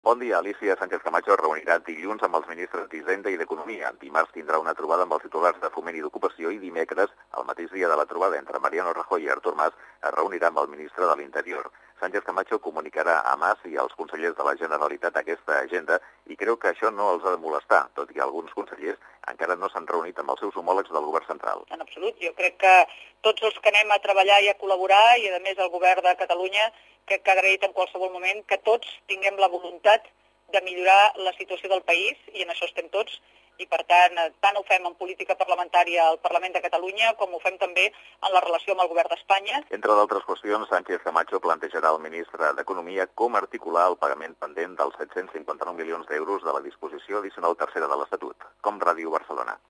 Bon dia. Alicia Sánchez Camacho es reunirà dilluns amb els ministres d'Hisenda i d'Economia. Dimarts tindrà una trobada amb els titulars de Foment i d'Ocupació i dimecres, el mateix dia de la trobada entre Mariano Rajoy i Artur Mas, es reunirà amb el ministre de l'Interior. Sánchez Camacho comunicarà a Mas i als consellers de la Generalitat aquesta agenda i creu que això no els ha de molestar, tot i que alguns consellers encara no s'han reunit amb els seus homòlegs del govern central. En absolut. Jo crec que tots els que anem a treballar i a col·laborar, i a més el govern de Catalunya, crec que ha agraït en qualsevol moment que tots tinguem la voluntat de millorar la situació del país, i en això estem tots, i per tant ho fem en política parlamentària al Parlament de Catalunya com ho fem també en la relació amb el govern d'Espanya. Entre d'altres qüestions, Sánchez Camacho plantejarà al ministre d'Economia com articular el pagament pendent dels 759 milions d'euros de la disposició addicional tercera de l'Estatut. Com Ràdio Barcelona.